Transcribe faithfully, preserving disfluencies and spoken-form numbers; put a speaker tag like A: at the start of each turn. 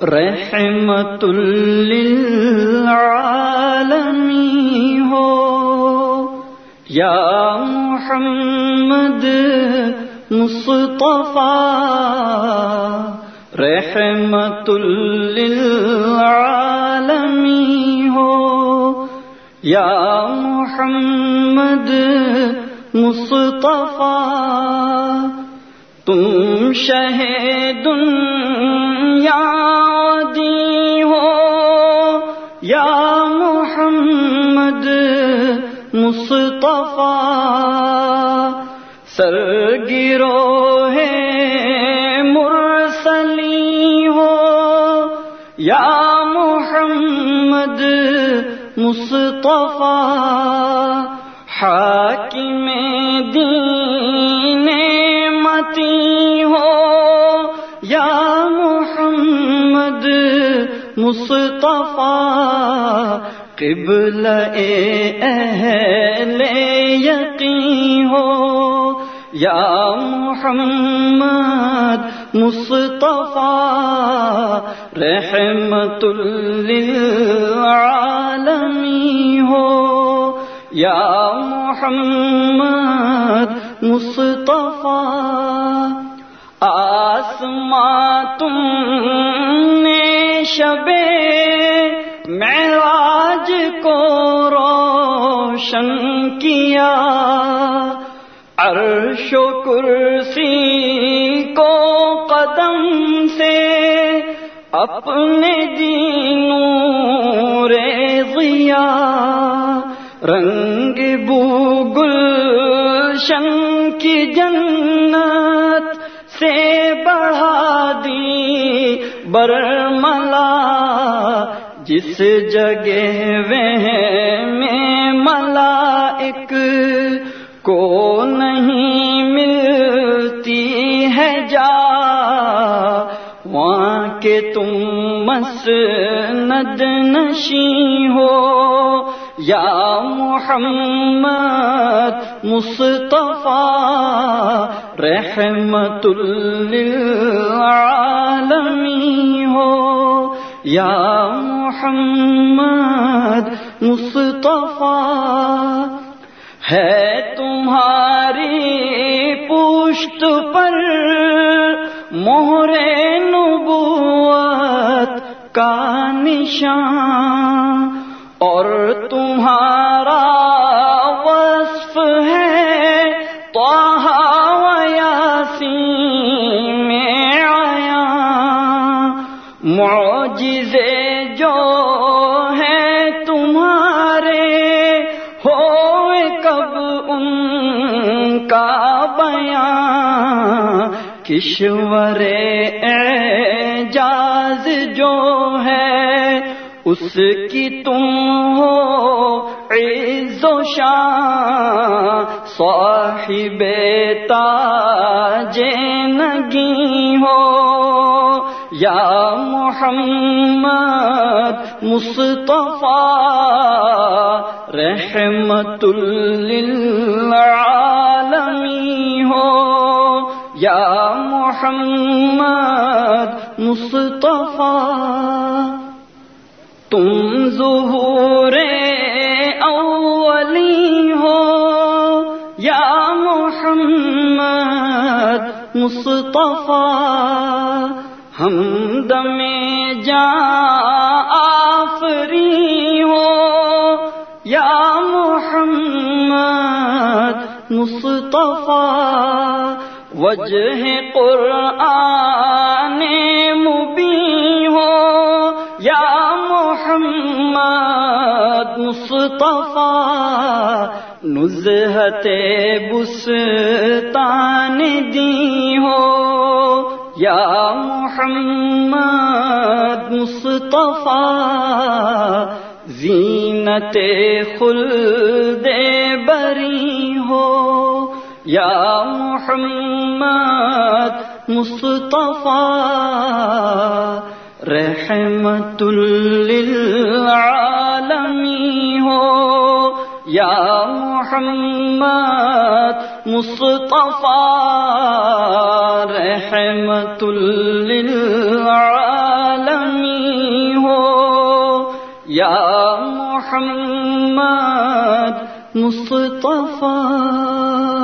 A: رحمت للعالمین ہو یا محمد مصطفیٰ، رحمت للعالمین ہو یا محمد مصطفیٰ، تم شہ دنیا دی ہو یا محمد مصطفیٰ، سرگروہ مرسلی ہو یا محمد مصطفیٰ، حاکم دین متی ہو یا محمد مصطفیٰ، قبلہ اہل یقین ہو یا محمد مصطفیٰ، رحمت للعالمین ہو یا محمد مصطفیٰ، آسماں تم نے شب معراج کو روشن کیا، عرش و کرسی کو قدم سے اپنے نور ضیا، رنگ بو گلشن کی جنت سے بڑھا دی برملا، جس جگہ میں ملائک کو نہیں ملتی ہے جا، وہاں کے تم مسند نشیں ہو یا محمد مصطفیٰ، رحمت للعالمین ہو یا محمد مصطفیٰ، ہے تمہاری پشت پر مہر نبوت کا نشان، اور تمہارا وصف ہے طٰہٰ و یاسین میں عیاں، معجزے جو ہے تمہارے ہوئے کب ان کا بیان، کشور اعجاز جو ہے اس کی تم ہو عز و شان، صاحب تاج نگیں ہو یا محمد مصطفیٰ، رحمت للعالمین ہو یا محمد مصطفیٰ، تم ظہور اولی ہو یا محمد مصطفیٰ، ہمدم جاں آفری ہو یا محمد مصطفیٰ، وجہ قرآن مبین ہو یا محمد مصطفیٰ، نزہت بستان دی ہو یا محمد مصطفیٰ، زینت خلد بری ہو یا محمد مصطفیٰ، رحمت للعالمین ہو یا محمد مصطفیٰ، رحمت للعالمین یا محمد مصطفیٰ.